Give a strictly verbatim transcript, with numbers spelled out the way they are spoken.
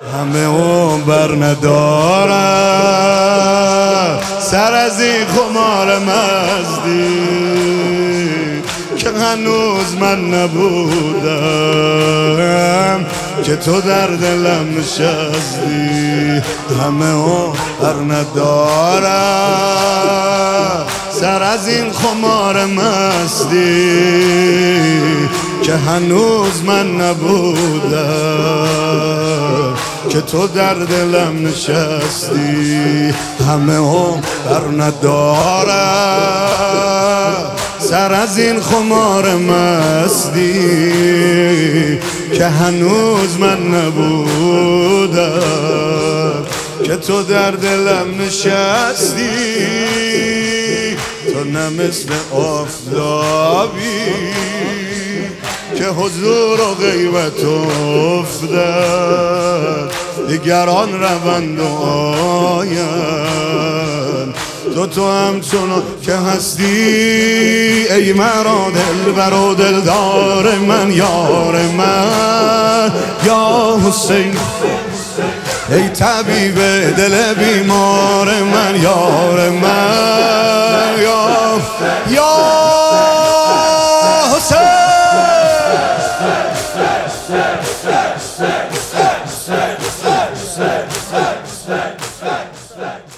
همه اون بر ندارم سر از این خمار مزدی که هنوز من نبودم که تو در دلم نشستی. همه اون بر ندارم سر از این خمار مستی که هنوز من نبودم که تو در دلم نشستی. همه هم بر ندارم سر از این خمار مستی که هنوز من نبودم که تو در دلم نشستی. تو نه مثل آفتابی که حضور و غیبت افتد دیگران روند و آیند. تو تو همچنان که هستی ای مرا دلبر و دلدار من، یار من یا حسین، ای طبیب دل بیمار من، یار من یا یا حسین.